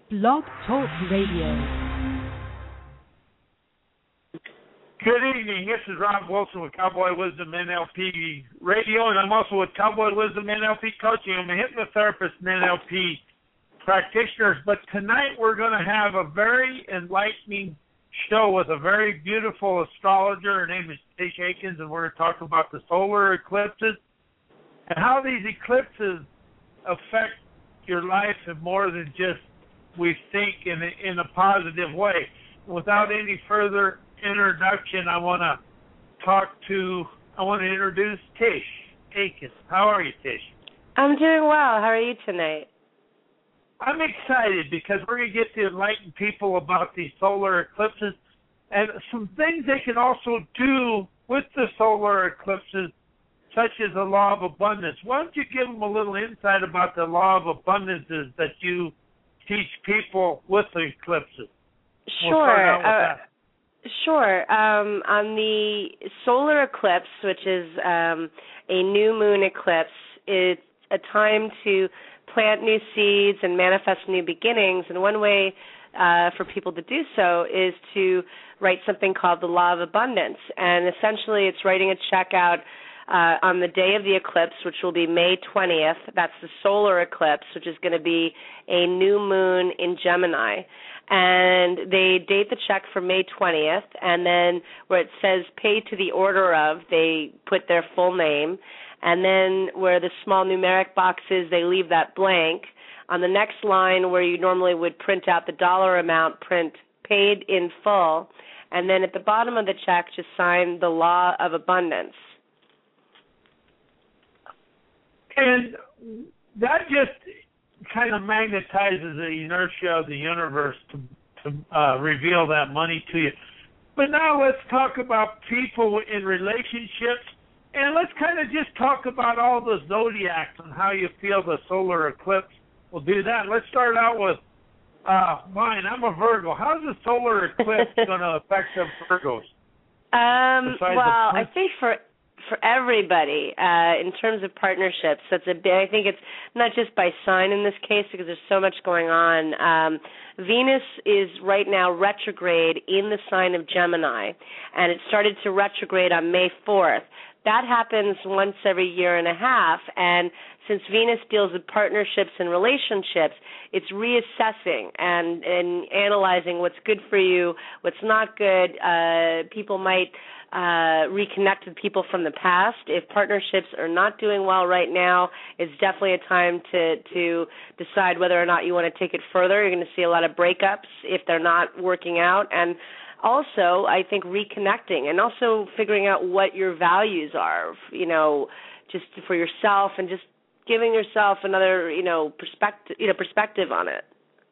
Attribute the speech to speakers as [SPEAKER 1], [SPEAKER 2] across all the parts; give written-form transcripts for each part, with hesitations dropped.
[SPEAKER 1] Blog Talk Radio.
[SPEAKER 2] Good evening. This is Rob Wilson with Cowboy Wisdom NLP Radio, and I'm also with Cowboy Wisdom NLP Coaching. I'm a hypnotherapist and NLP practitioner, but tonight we're going to have a very enlightening show with a very beautiful astrologer. Her name is Tish Akins, and we're going to talk about the solar eclipses and how these eclipses affect your life in more than just we think in a positive way. Without any further introduction, I want to introduce Tish Akins. How are you, Tish?
[SPEAKER 3] I'm doing well. How are you tonight?
[SPEAKER 2] I'm excited because we're going to get to enlighten people about these solar eclipses and some things they can also do with the solar eclipses, such as the law of abundance. Why don't you give them a little insight about the law of abundances that you teach people with the eclipses?
[SPEAKER 3] Sure. Sure. On the solar eclipse, which is a new moon eclipse, it's a time to plant new seeds and manifest new beginnings. And one way for people to do so is to write something called the law of abundance. And essentially it's writing a check out on the day of the eclipse, which will be May 20th. That's the solar eclipse, which is going to be a new moon in Gemini. And they date the check for May 20th, and then where it says pay to the order of, they put their full name. And then where the small numeric box is, they leave that blank. On the next line where you normally would print out the dollar amount, print paid in full. And then at the bottom of the check, just sign the law of abundance.
[SPEAKER 2] And that just kind of magnetizes the inertia of the universe to reveal that money to you. But now let's talk about people in relationships, and let's kind of just talk about all the zodiacs and how you feel the solar eclipse will do that. Let's start out with mine. I'm a Virgo. How's the solar eclipse going to affect the Virgos?
[SPEAKER 3] I think for everybody, in terms of partnerships, I think it's not just by sign in this case because there's so much going on. Venus is right now retrograde in the sign of Gemini, and it started to retrograde on May 4th. That happens once every year and a half, and since Venus deals with partnerships and relationships, it's reassessing and analyzing what's good for you, what's not good. People might reconnect with people from the past. If partnerships are not doing well right now, it's definitely a time to decide whether or not you want to take it further. You're going to see a lot of breakups if they're not working out. And also, I think reconnecting and also figuring out what your values are, just for yourself and just giving yourself another, perspective on it.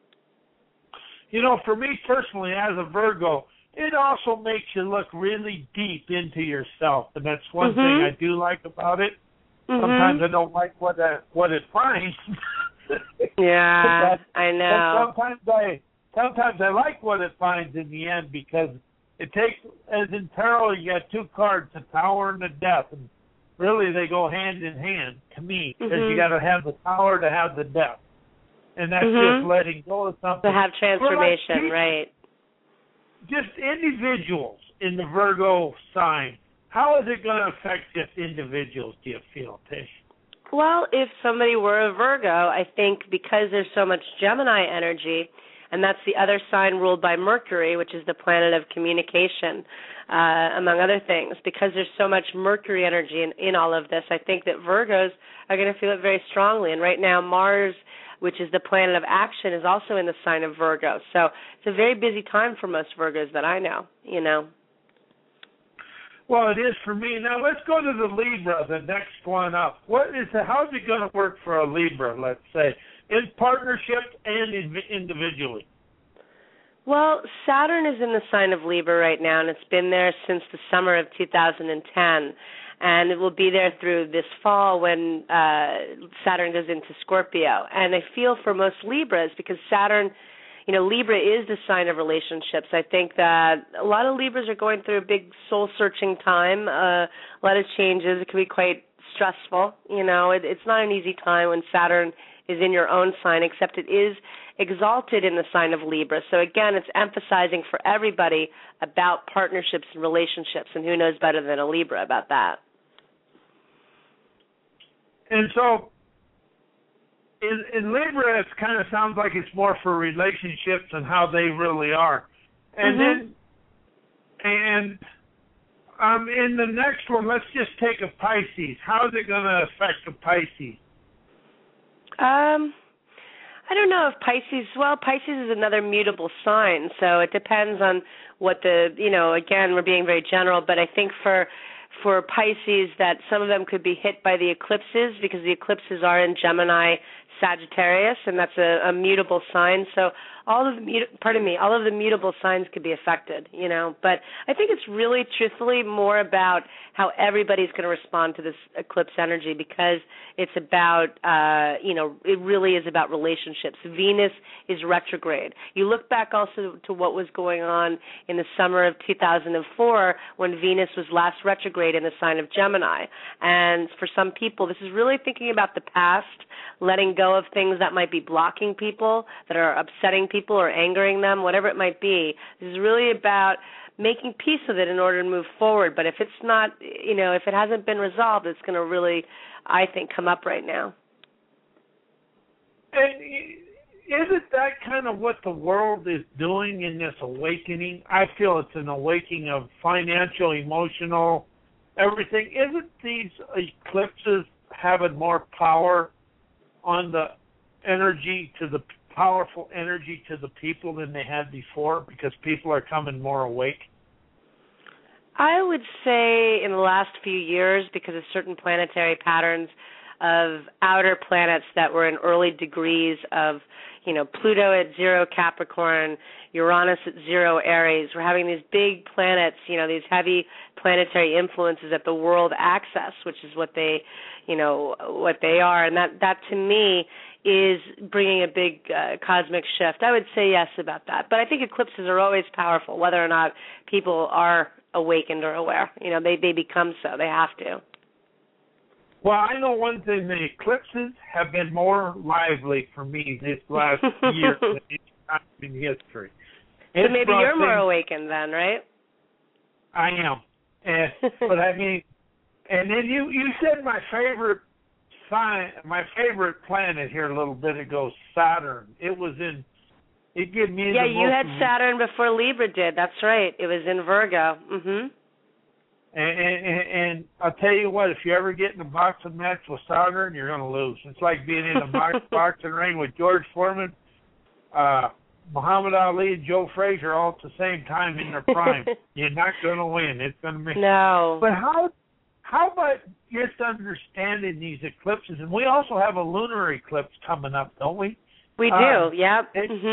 [SPEAKER 2] For me personally, as a Virgo, it also makes you look really deep into yourself, and that's one thing I do like about it. Sometimes I don't like what it finds.
[SPEAKER 3] Yeah, I know.
[SPEAKER 2] Sometimes I like what it finds in the end because it takes, as in tarot, you got two cards, the Tower and the Death, and really they go hand in hand to me because you got to have the Tower to have the Death, and that's just letting go of something.
[SPEAKER 3] To have transformation, right.
[SPEAKER 2] Just individuals in the Virgo sign, how is it going to affect just individuals, do you feel, Tish?
[SPEAKER 3] Well, if somebody were a Virgo, I think because there's so much Gemini energy, and that's the other sign ruled by Mercury, which is the planet of communication, among other things. Because there's so much Mercury energy in all of this, I think that Virgos are going to feel it very strongly. And right now, Mars, which is the planet of action, is also in the sign of Virgo. So it's a very busy time for most Virgos that I know,
[SPEAKER 2] Well, it is for me. Now, let's go to the Libra, the next one up. How's it going to work for a Libra, let's say, in partnership and individually?
[SPEAKER 3] Well, Saturn is in the sign of Libra right now, and it's been there since the summer of 2010. And it will be there through this fall when Saturn goes into Scorpio. And I feel for most Libras, because Saturn, Libra is the sign of relationships. I think that a lot of Libras are going through a big soul-searching time, a lot of changes. It can be quite stressful. It's not an easy time when Saturn is in your own sign, except it is exalted in the sign of Libra. So again, it's emphasizing for everybody about partnerships and relationships, and who knows better than a Libra about that.
[SPEAKER 2] And so in Libra, it kind of sounds like it's more for relationships and how they really are. And then, in the next one, let's just take a Pisces. How is it going to affect a Pisces?
[SPEAKER 3] I don't know if Pisces is another mutable sign, so it depends on what again, we're being very general, but I think for Pisces that some of them could be hit by the eclipses because the eclipses are in Gemini, Sagittarius, and that's a mutable sign. So all of the mutable signs could be affected, But I think it's really, truthfully, more about how everybody's going to respond to this eclipse energy because it's about, it really is about relationships. Venus is retrograde. You look back also to what was going on in the summer of 2004 when Venus was last retrograde in the sign of Gemini. And for some people, this is really thinking about the past, letting go of things that might be blocking people, that are upsetting people or angering them, whatever it might be. This is really about making peace with it in order to move forward. But if it's not, if it hasn't been resolved, it's going to really, I think, come up right now.
[SPEAKER 2] And isn't that kind of what the world is doing in this awakening? I feel it's an awakening of financial, emotional, everything. Isn't these eclipses having more power on the energy, to the powerful energy to the people than they had before because people are coming more awake?
[SPEAKER 3] I would say in the last few years, because of certain planetary patterns of outer planets that were in early degrees of, Pluto at 0 Capricorn, Uranus at 0 Aries. We're having these big planets, these heavy planetary influences at the world axis, which is what they are. And that to me is bringing a big cosmic shift. I would say yes about that. But I think eclipses are always powerful, whether or not people are awakened or aware. They become so. They have to.
[SPEAKER 2] Well, I know one thing. The eclipses have been more lively for me this last year than any time in history.
[SPEAKER 3] So maybe you're more awakened then, right?
[SPEAKER 2] I am. But I mean, and then you said my favorite planet here a little bit ago, Saturn. It gave me
[SPEAKER 3] the you had Saturn before Libra did. That's right. It was in Virgo. Mhm.
[SPEAKER 2] And I'll tell you what, if you ever get in a boxing match with Saturn, you're going to lose. It's like being in a boxing ring with George Foreman, Muhammad Ali, and Joe Frazier all at the same time in their prime. You're not going to win. It's going to be
[SPEAKER 3] no.
[SPEAKER 2] But how about just understanding these eclipses? And we also have a lunar eclipse coming up, don't we?
[SPEAKER 3] We do. Yep.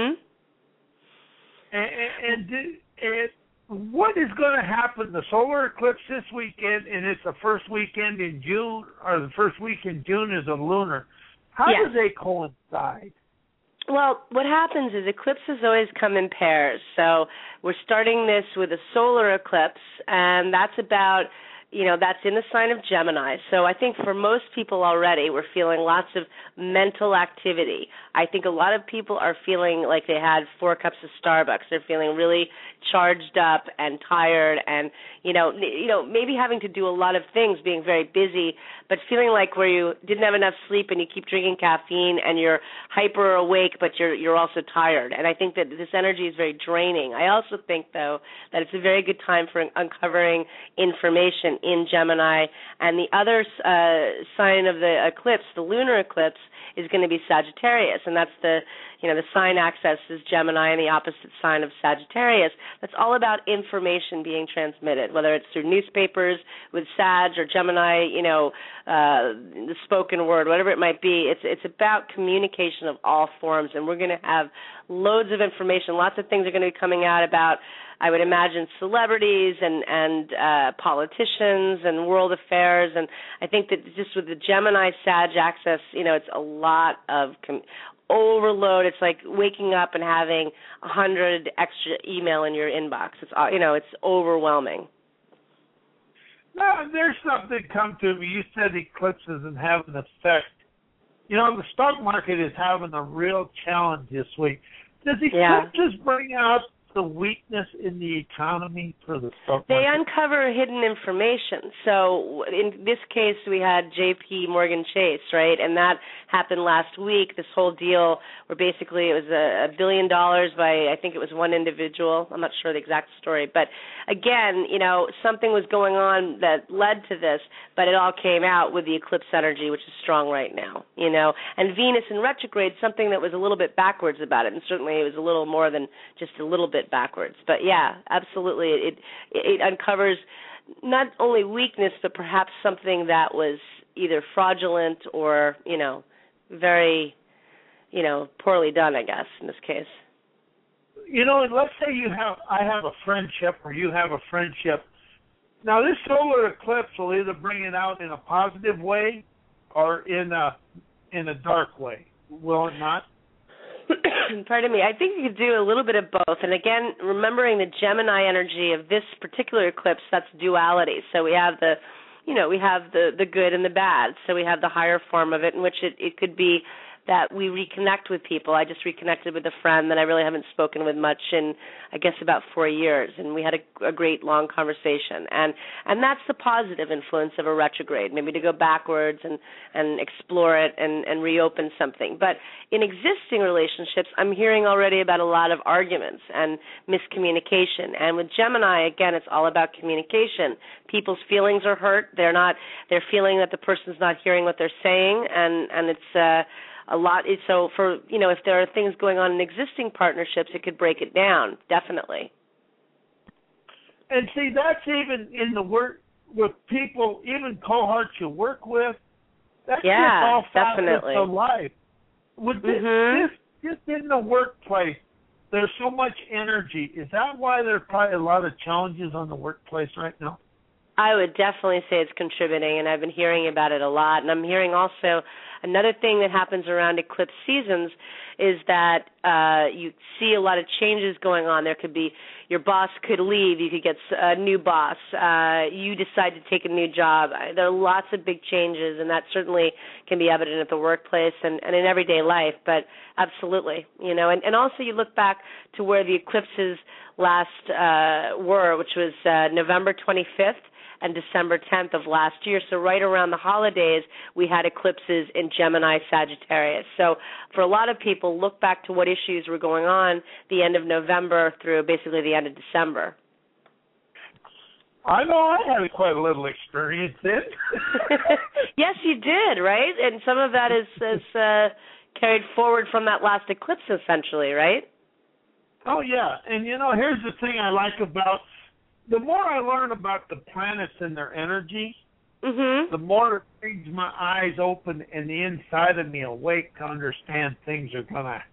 [SPEAKER 2] And what is going to happen? The solar eclipse this weekend, and it's the first weekend in June, or the first week in June is a lunar. How do they coincide?
[SPEAKER 3] Well, what happens is eclipses always come in pairs. So we're starting this with a solar eclipse, and that's about, that's in the sign of Gemini. So I think for most people already, we're feeling lots of mental activity. I think a lot of people are feeling like they had 4 cups of Starbucks. They're feeling really charged up and tired and, maybe having to do a lot of things, being very busy, but feeling like where you didn't have enough sleep and you keep drinking caffeine and you're hyper awake, but you're also tired. And I think that this energy is very draining. I also think, though, that it's a very good time for uncovering information in Gemini. And the other sign of the eclipse, the lunar eclipse, is going to be Sagittarius, and that's the sign axis is Gemini and the opposite sign of Sagittarius. That's all about information being transmitted, whether it's through newspapers with Sag or Gemini, the spoken word, whatever it might be. It's about communication of all forms, and we're going to have loads of information. Lots of things are going to be coming out about, I would imagine, celebrities and politicians and world affairs. And I think that just with the Gemini-Sag axis, it's a lot of overload. It's like waking up and having 100 extra email in your inbox. It's overwhelming.
[SPEAKER 2] No, there's something come to me. You said eclipses and have an effect You know, the stock market is having a real challenge this week. Does eclipses bring out the weakness in the economy for the stock market?
[SPEAKER 3] They uncover hidden information. So in this case, we had J.P. Morgan Chase, right? And that happened last week, this whole deal where basically it was $1 billion by, I think it was one individual. I'm not sure the exact story. But again, you know, something was going on that led to this, but it all came out with the eclipse energy, which is strong right now, you know. And Venus in retrograde, something that was a little bit backwards about it, and certainly it was a little more than just a little bit backwards. But yeah, absolutely, it uncovers not only weakness, but perhaps something that was either fraudulent or, you know, very, you know, poorly done, I guess, in this case.
[SPEAKER 2] You know, and let's say I have a friendship or you have a friendship. Now, this solar eclipse will either bring it out in a positive way or in a dark way, will it not?
[SPEAKER 3] Pardon me. I think you could do a little bit of both. And again, remembering the Gemini energy of this particular eclipse, that's duality. So we have the good and the bad. So we have the higher form of it, in which it could be that we reconnect with people. I just reconnected with a friend that I really haven't spoken with much in, I guess, about 4 years, and we had a great long conversation. And that's the positive influence of a retrograde, maybe to go backwards and explore it and reopen something. But in existing relationships, I'm hearing already about a lot of arguments and miscommunication. And with Gemini, again, it's all about communication. People's feelings are hurt. They're feeling that the person's not hearing what they're saying, and it's a lot. So for, you know, if there are things going on in existing partnerships, it could break it down, definitely.
[SPEAKER 2] And see, that's even in the work with people, even cohorts you work with. That's just all facets of life. With this in the workplace, there's so much energy. Is that why there's probably a lot of challenges on the workplace right now?
[SPEAKER 3] I would definitely say it's contributing, and I've been hearing about it a lot. And I'm hearing also another thing that happens around eclipse seasons is that you see a lot of changes going on. There could be your boss could leave. You could get a new boss. You decide to take a new job. There are lots of big changes, and that certainly can be evident at the workplace and in everyday life. But absolutely, you know. And also you look back to where the eclipses last were, which was November 25th. And December 10th of last year. So right around the holidays, we had eclipses in Gemini, Sagittarius. So for a lot of people, look back to what issues were going on the end of November through basically the end of December.
[SPEAKER 2] I know I had quite a little experience then.
[SPEAKER 3] Yes, you did, right? And some of that is carried forward from that last eclipse, essentially, right?
[SPEAKER 2] Oh, yeah. And, you know, here's the thing I like about the more I learn about the planets and their energy, the more it brings my eyes open and the inside of me awake to understand things are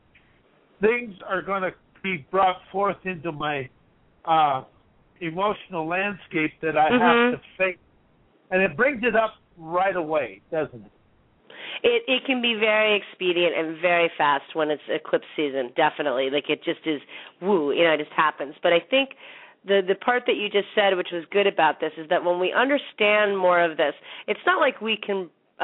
[SPEAKER 2] gonna be brought forth into my emotional landscape that I have to face, and it brings it up right away, doesn't it?
[SPEAKER 3] It can be very expedient and very fast when it's eclipse season, definitely. Like it just is, woo, you know, it just happens. But I think the part that you just said, which was good about this, is that when we understand more of this, it's not like we can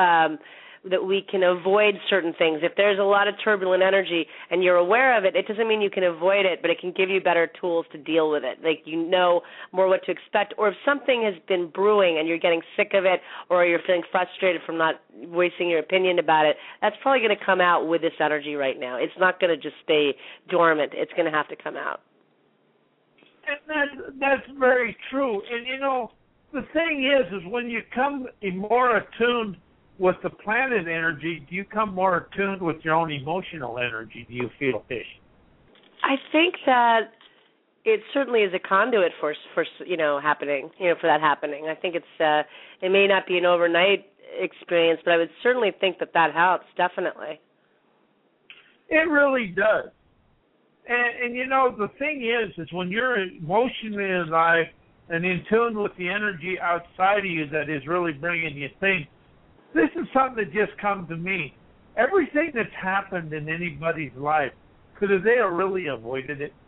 [SPEAKER 3] avoid certain things. If there's a lot of turbulent energy and you're aware of it, it doesn't mean you can avoid it, but it can give you better tools to deal with it. Like you know more what to expect. Or if something has been brewing and you're getting sick of it, or you're feeling frustrated from not voicing your opinion about it, that's probably going to come out with this energy right now. It's not going to just stay dormant. It's going to have to come out.
[SPEAKER 2] And that's very true. And, you know, the thing is when you come more attuned with the planet energy, do you come more attuned with your own emotional energy? Do you feel fish?
[SPEAKER 3] I think that it certainly is a conduit for you know, happening, you know, for that happening. I think it's it may not be an overnight experience, but I would certainly think that helps, definitely.
[SPEAKER 2] It really does. And you know, the thing is when you're emotionally alive and in tune with the energy outside of you that is really bringing you things, this is something that just come to me. Everything that's happened in anybody's life, could they have really avoided it?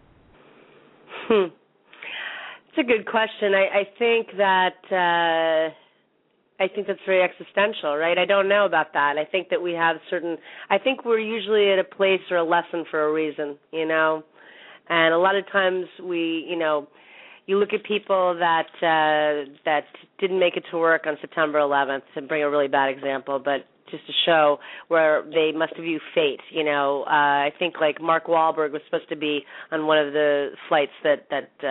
[SPEAKER 3] It's a good question. I think that think that's very existential, right? I don't know about that. I think that we have I think we're usually at a place or a lesson for a reason, and a lot of times you look at people that didn't make it to work on September 11th, to bring a really bad example, but just to show where they must have viewed fate. I think like Mark Wahlberg was supposed to be on one of the flights that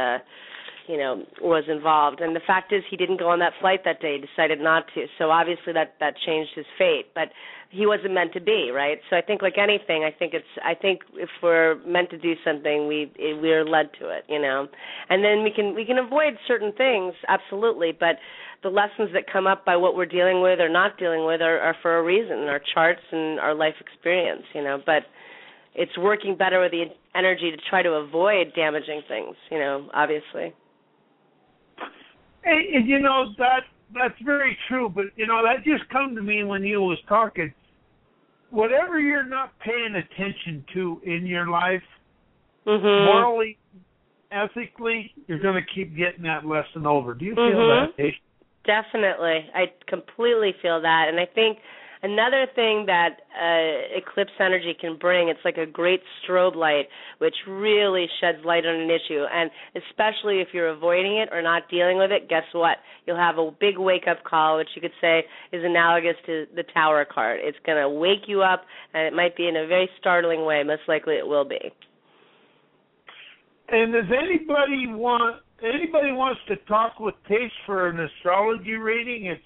[SPEAKER 3] was involved, and the fact is he didn't go on that flight that day. He decided not to. So obviously that changed his fate, but he wasn't meant to be, right? So I think like anything, I think if we're meant to do something, we're led to it, And then we can avoid certain things, absolutely, but the lessons that come up by what we're dealing with or not dealing with are for a reason, our charts and our life experience, But it's working better with the energy to try to avoid damaging things, obviously.
[SPEAKER 2] And that's very true, but that just come to me when you was talking. Whatever you're not paying attention to in your life, morally, ethically, you're going to keep getting that lesson over. Do you feel that, Tish?
[SPEAKER 3] Definitely. I completely feel that. And I think another thing that eclipse energy can bring, it's like a great strobe light, which really sheds light on an issue. And especially if you're avoiding it or not dealing with it, guess what? You'll have a big wake-up call, which you could say is analogous to the Tower card. It's going to wake you up, and it might be in a very startling way. Most likely it will be.
[SPEAKER 2] And does anybody wants to talk with Tish for an astrology reading? It's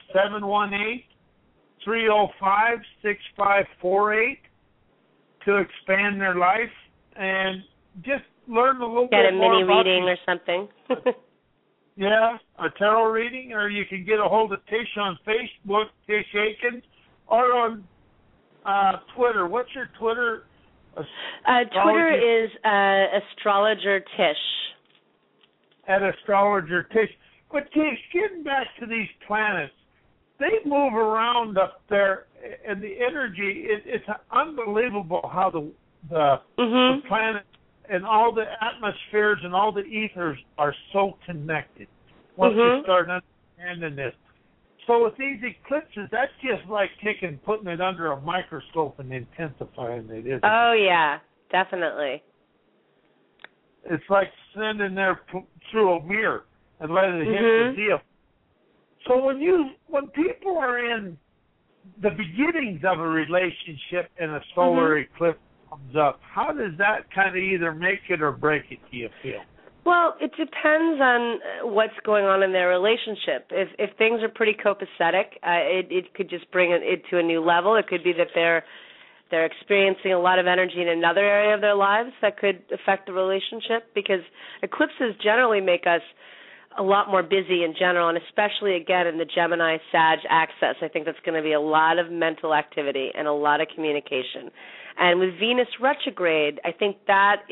[SPEAKER 2] 718-305-6548 to expand their life and just learn a little bit more
[SPEAKER 3] about... Get a mini reading or something.
[SPEAKER 2] Yeah, a tarot reading, or you can get a hold of Tish on Facebook, Tish Aiken, or on Twitter. What's your Twitter?
[SPEAKER 3] Twitter is Astrologer Tish.
[SPEAKER 2] At Astrologer Tish. But Tish, getting back to these planets, they move around up there, and the energy, it's unbelievable how the planet and all the atmospheres and all the ethers are so connected once you start understanding this. So with these eclipses, that's just like putting it under a microscope and intensifying it, isn't it?
[SPEAKER 3] Oh, yeah, definitely.
[SPEAKER 2] It's like sending there through a mirror and letting it hit the deal. So when people are in the beginnings of a relationship and a solar eclipse comes up, how does that kind of either make it or break it, do you feel?
[SPEAKER 3] Well, it depends on what's going on in their relationship. If things are pretty copacetic, it could just bring it to a new level. It could be that they're experiencing a lot of energy in another area of their lives that could affect the relationship, because eclipses generally make us a lot more busy in general, and especially, again, in the Gemini-Sag axis. I think that's going to be a lot of mental activity and a lot of communication. And with Venus retrograde, I think that's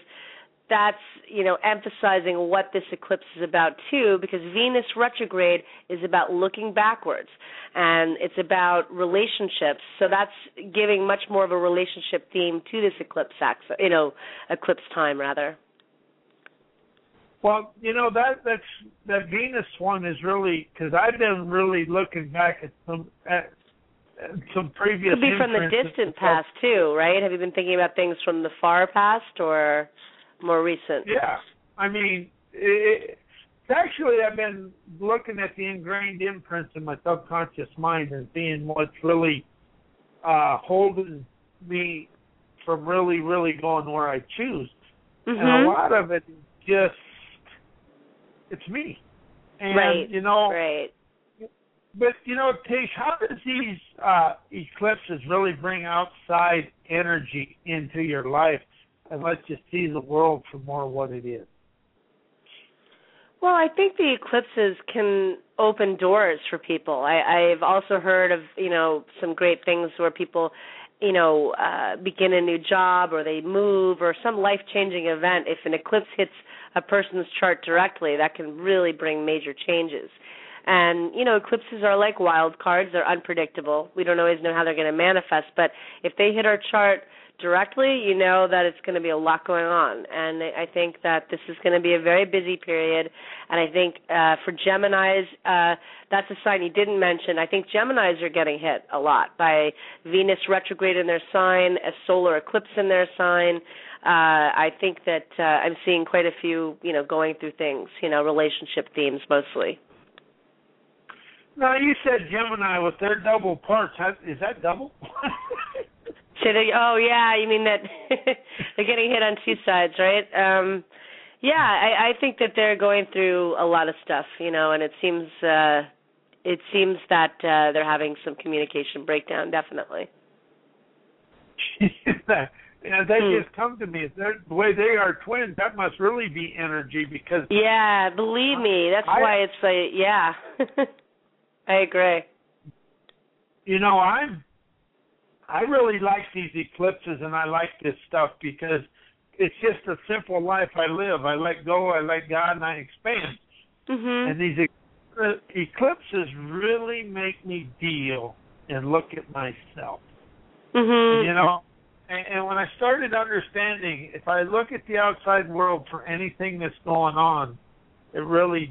[SPEAKER 3] emphasizing what this eclipse is about too, because Venus retrograde is about looking backwards, and it's about relationships. So that's giving much more of a relationship theme to this eclipse axis, eclipse time rather.
[SPEAKER 2] Well, that Venus one is really, because I've been really looking back at some previous.
[SPEAKER 3] Could be from the distant past too, right? Have you been thinking about things from the far past or more recent?
[SPEAKER 2] Yeah, I mean, actually, I've been looking at the ingrained imprints in my subconscious mind and seeing what's really holding me from really, really going where I choose. And a lot of it is just, it's me. And,
[SPEAKER 3] right.
[SPEAKER 2] But, Tish, how does these eclipses really bring outside energy into your life and let you see the world for more what it is?
[SPEAKER 3] Well, I think the eclipses can open doors for people. I've also heard of, some great things where people, begin a new job or they move or some life-changing event. If an eclipse hits a person's chart directly, that can really bring major changes. And, eclipses are like wild cards. They're unpredictable. We don't always know how they're going to manifest. But if they hit our chart directly, you know that it's going to be a lot going on. And I think that this is going to be a very busy period. And I think for Geminis, that's a sign you didn't mention. I think Geminis are getting hit a lot by Venus retrograde in their sign, a solar eclipse in their sign. I think that I'm seeing quite a few, going through things, relationship themes mostly.
[SPEAKER 2] Now, you said Gemini with their double parts. Is that double?
[SPEAKER 3] You mean that they're getting hit on two sides, right? I think that they're going through a lot of stuff, and it seems that they're having some communication breakdown, definitely.
[SPEAKER 2] They just come to me. The way they are twins, that must really be energy because...
[SPEAKER 3] Yeah, believe me, that's why it's I agree.
[SPEAKER 2] I really like these eclipses and I like this stuff because it's just a simple life I live. I let go, I let God, and I expand.
[SPEAKER 3] Mm-hmm.
[SPEAKER 2] And these eclipses really make me deal and look at myself.
[SPEAKER 3] Mm-hmm.
[SPEAKER 2] And when I started understanding, if I look at the outside world for anything that's going on, the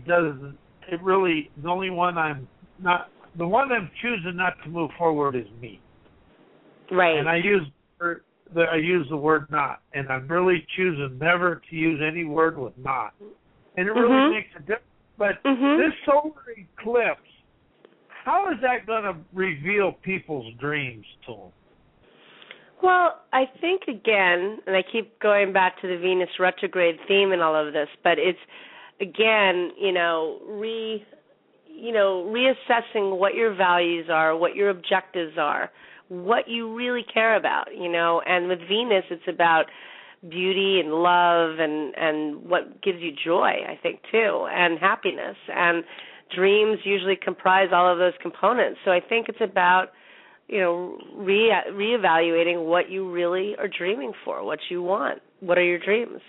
[SPEAKER 2] one I'm choosing not to move forward is me.
[SPEAKER 3] Right.
[SPEAKER 2] And I use the word not, and I'm really choosing never to use any word with not. And it really makes a difference. But this solar eclipse, how is that going to reveal people's dreams to them?
[SPEAKER 3] Well, I think, again, and I keep going back to the Venus retrograde theme in all of this, but it's, again, reassessing what your values are, what your objectives are, what you really care about, and with Venus it's about beauty and love and what gives you joy, I think, too, and happiness, and dreams usually comprise all of those components. So I think it's about reevaluating what you really are dreaming for, what you want. What are your dreams?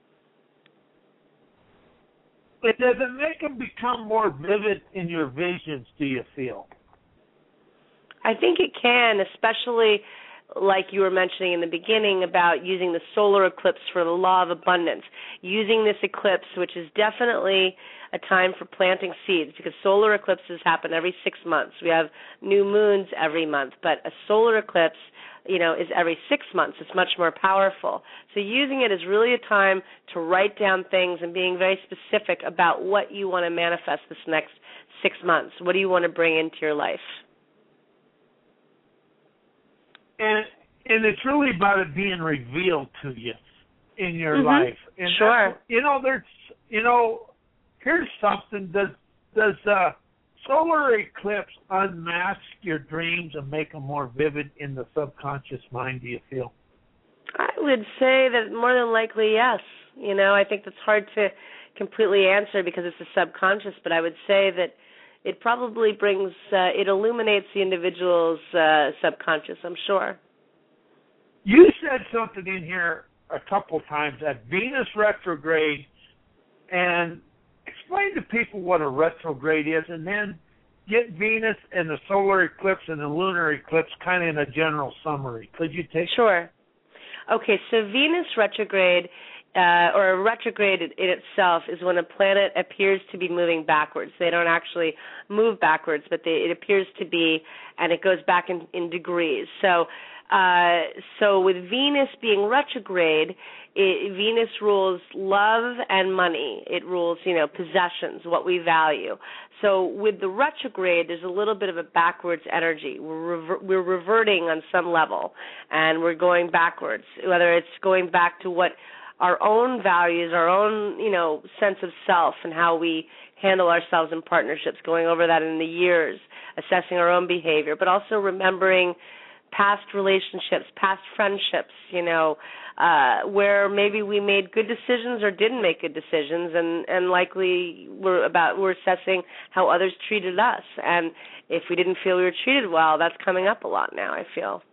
[SPEAKER 2] But does it make them become more vivid in your visions, do you feel?
[SPEAKER 3] I think it can, especially like you were mentioning in the beginning about using the solar eclipse for the law of abundance, using this eclipse, which is definitely a time for planting seeds because solar eclipses happen every 6 months. We have new moons every month, but a solar eclipse, is every 6 months. It's much more powerful. So using it is really a time to write down things and being very specific about what you want to manifest this next 6 months. What do you want to bring into your life?
[SPEAKER 2] And it's really about it being revealed to you in your life. And
[SPEAKER 3] sure.
[SPEAKER 2] Here's something. Does solar eclipse unmask your dreams and make them more vivid in the subconscious mind, do you feel?
[SPEAKER 3] I would say that more than likely, yes. I think that's hard to completely answer because it's the subconscious, but I would say that it probably it illuminates the individual's subconscious, I'm sure.
[SPEAKER 2] You said something in here a couple times, that Venus retrograde, and explain to people what a retrograde is, and then get Venus and the solar eclipse and the lunar eclipse kind of in a general summary. Could you take?
[SPEAKER 3] Sure. Okay, so Venus retrograde, or a retrograde in itself, is when a planet appears to be moving backwards. They don't actually move backwards, but it appears to be, and it goes back in degrees. So with Venus being retrograde, Venus rules love and money. It rules, possessions, what we value. So with the retrograde, there's a little bit of a backwards energy. We're reverting on some level, and we're going backwards, whether it's going back to what our own values, our own, sense of self and how we handle ourselves in partnerships, going over that in the years, assessing our own behavior, but also remembering past relationships, past friendships, where maybe we made good decisions or didn't make good decisions, and likely we're assessing how others treated us. And if we didn't feel we were treated well, that's coming up a lot now, I feel.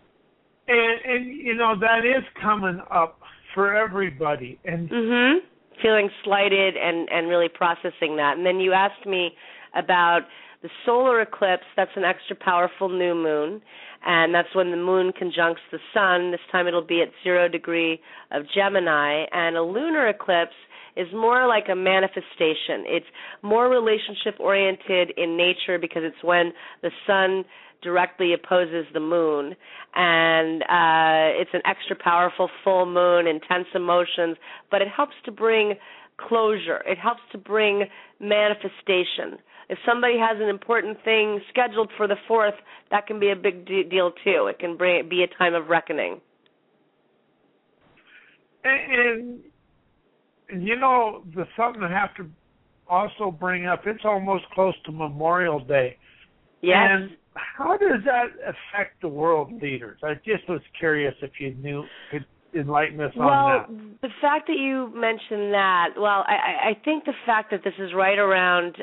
[SPEAKER 2] And that is coming up for everybody. And
[SPEAKER 3] feeling slighted and really processing that. And then you asked me about the solar eclipse. That's an extra powerful new moon, and that's when the moon conjuncts the sun. This time it'll be at 0 degree of Gemini. And a lunar eclipse is more like a manifestation. It's more relationship-oriented in nature because it's when the sun directly opposes the moon, and it's an extra powerful full moon, intense emotions, but it helps to bring closure. It helps to bring manifestation. If somebody has an important thing scheduled for the 4th, that can be a big deal too. It can be a time of reckoning.
[SPEAKER 2] And you know, the something I have to also bring up, it's almost close to Memorial Day.
[SPEAKER 3] Yes.
[SPEAKER 2] And how does that affect the world leaders? I just was curious if you could enlighten us on that.
[SPEAKER 3] Well, the fact that you mentioned that, I think the fact that this is right around,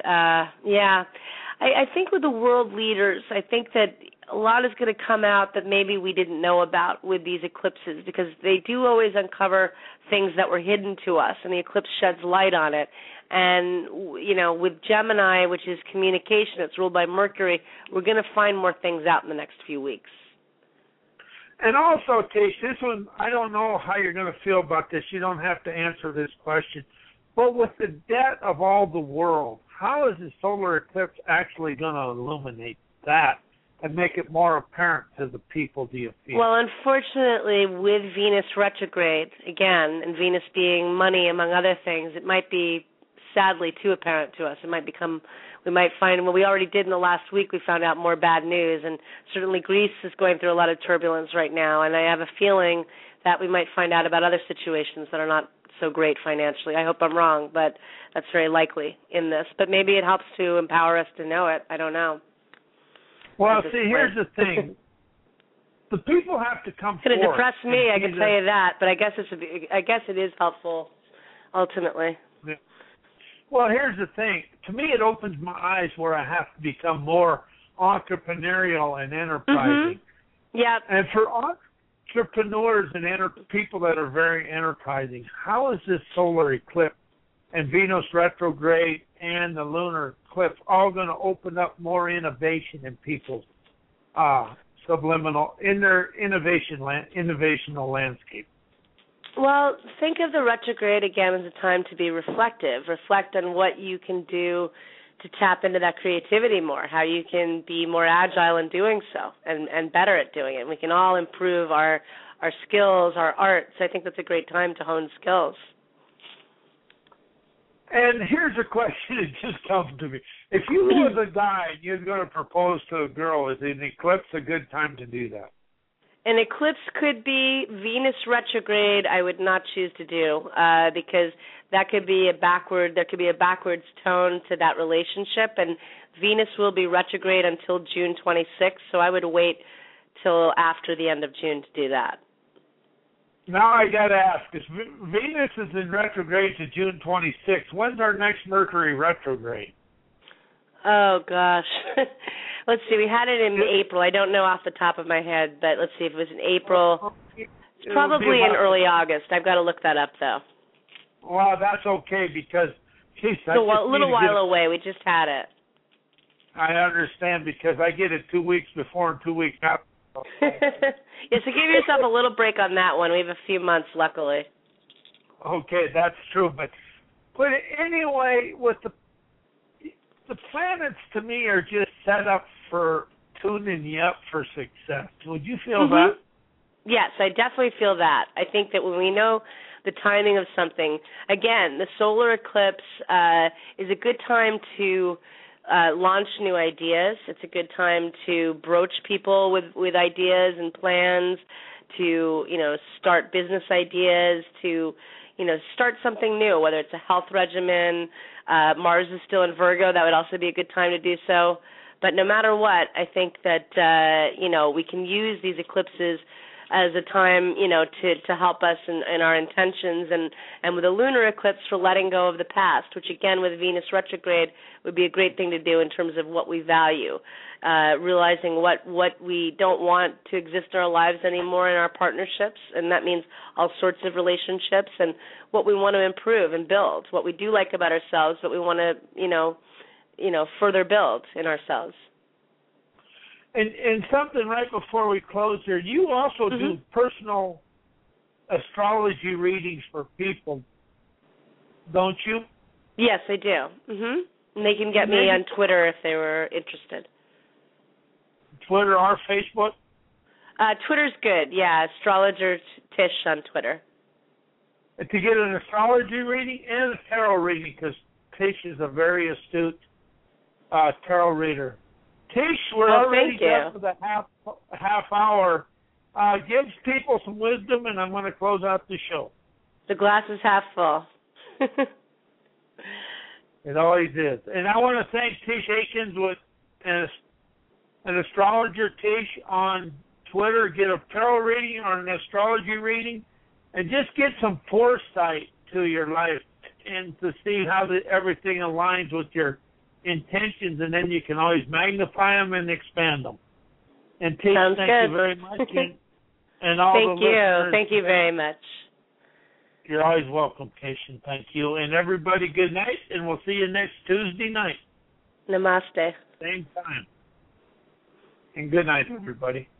[SPEAKER 3] I think with the world leaders, I think that a lot is going to come out that maybe we didn't know about with these eclipses, because they do always uncover things that were hidden to us, and the eclipse sheds light on it. And, you know, with Gemini, which is communication, it's ruled by Mercury, we're going to find more things out in the next few weeks.
[SPEAKER 2] And also, Tish, this one, I don't know how you're going to feel about this. You don't have to answer this question. But with the debt of all the world, how is the solar eclipse actually going to illuminate that and make it more apparent to the people, do you feel?
[SPEAKER 3] Well, unfortunately, with Venus retrograde, again, and Venus being money, among other things, it might be sadly too apparent to us. It might become, we might find, well, we already did in the last week, we found out more bad news, and certainly Greece is going through a lot of turbulence right now, and I have a feeling that we might find out about other situations that are not so great financially. I hope I'm wrong, but that's very likely in this. But maybe it helps to empower us to know it. I don't know.
[SPEAKER 2] Well, see, here's the thing. The people have to come forward.
[SPEAKER 3] It's going to depress me, I can tell you that, but I guess it is helpful ultimately.
[SPEAKER 2] Yeah. Well, here's the thing. To me, it opens my eyes where I have to become more entrepreneurial and enterprising.
[SPEAKER 3] Mm-hmm. Yeah.
[SPEAKER 2] And for entrepreneurs and people that are very enterprising, how is this solar eclipse and Venus retrograde and the lunar eclipse all going to open up more innovation in people's in their innovational landscape?
[SPEAKER 3] Well, think of the retrograde again as a time to be reflective. Reflect on what you can do to tap into that creativity more, how you can be more agile in doing so and better at doing it. We can all improve our skills, our arts. I think that's a great time to hone skills.
[SPEAKER 2] And here's a question that just comes to me. If you was a guy and you're going to propose to a girl, is an eclipse a good time to do that?
[SPEAKER 3] An eclipse could be Venus retrograde. I would not choose to do because that could be there could be a backwards tone to that relationship, and Venus will be retrograde until June 26th, so I would wait till after the end of June to do that.
[SPEAKER 2] Now I got to ask, because Venus is in retrograde to June 26th. When's our next Mercury retrograde?
[SPEAKER 3] Oh, gosh. Let's see. We had it in April. I don't know off the top of my head, but let's see if it was in April. It's probably in early August. I've got to look that up, though.
[SPEAKER 2] Well, that's okay because, geez,
[SPEAKER 3] it's a little while away. We just had it.
[SPEAKER 2] I understand because I get it 2 weeks before and 2 weeks after.
[SPEAKER 3] Yeah, so give yourself a little break on that one. We have a few months, luckily.
[SPEAKER 2] Okay, that's true. But anyway, with the planets, to me, are just set up for tuning you up for success. Would you feel that?
[SPEAKER 3] Yes, I definitely feel that. I think that when we know the timing of something, again, the solar eclipse is a good time to launch new ideas. It's a good time to broach people with ideas and plans, to, start business ideas, to, start something new, whether it's a health regimen. Mars is still in Virgo. That would also be a good time to do so. But no matter what, I think that, we can use these eclipses as a time, to help us in our intentions, and with a lunar eclipse for letting go of the past, which again with Venus retrograde would be a great thing to do in terms of what we value, realizing what we don't want to exist in our lives anymore in our partnerships, and that means all sorts of relationships, and what we want to improve and build, what we do like about ourselves, but we want to, further build in ourselves.
[SPEAKER 2] And something right before we close here, you also do personal astrology readings for people, don't you?
[SPEAKER 3] Yes, I do. And they can get me on Twitter if they were interested.
[SPEAKER 2] Twitter or Facebook?
[SPEAKER 3] Twitter's good, yeah. Astrologer Tish on Twitter.
[SPEAKER 2] To get an astrology reading and a tarot reading, because Tish is a very astute tarot reader. Tish, we're already done with the half hour. Gives people some wisdom, and I'm going to close out the show.
[SPEAKER 3] The glass is half full.
[SPEAKER 2] It always is. And I want to thank Tish Akins with an astrologer, Tish, on Twitter. Get a tarot reading or an astrology reading, and just get some foresight to your life and to see how everything aligns with your intentions, and then you can always magnify them and expand them. And Tish, thank you very much. And all the listeners.
[SPEAKER 3] Thank you very much.
[SPEAKER 2] You're always welcome, Tish, and thank you. And everybody, good night, and we'll see you next Tuesday night.
[SPEAKER 3] Namaste.
[SPEAKER 2] Same time. And good night, everybody.